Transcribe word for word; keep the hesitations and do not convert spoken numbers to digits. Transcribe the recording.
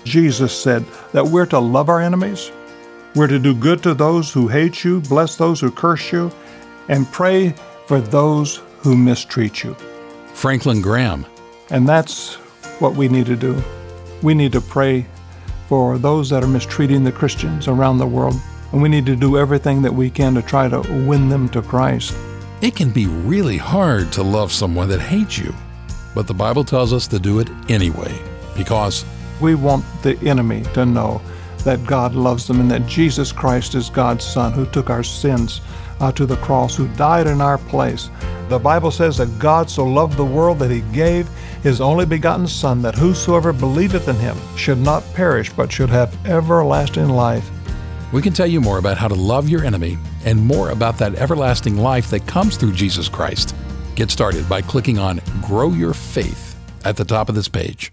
Jesus said that we're to love our enemies, we're to do good to those who hate you, bless those who curse you, and pray for those who mistreat you. Franklin Graham. And that's what we need to do. We need to pray for those that are mistreating the Christians around the world, and we need to do everything that we can to try to win them to Christ. It can be really hard to love someone that hates you, but the Bible tells us to do it anyway, because we want the enemy to know that God loves them and that Jesus Christ is God's Son who took our sins uh, to the cross, who died in our place. The Bible says that God so loved the world that he gave his only begotten Son, that whosoever believeth in him should not perish but should have everlasting life. We can tell you more about how to love your enemy and more about that everlasting life that comes through Jesus Christ. Get started by clicking on Grow Your Faith at the top of this page.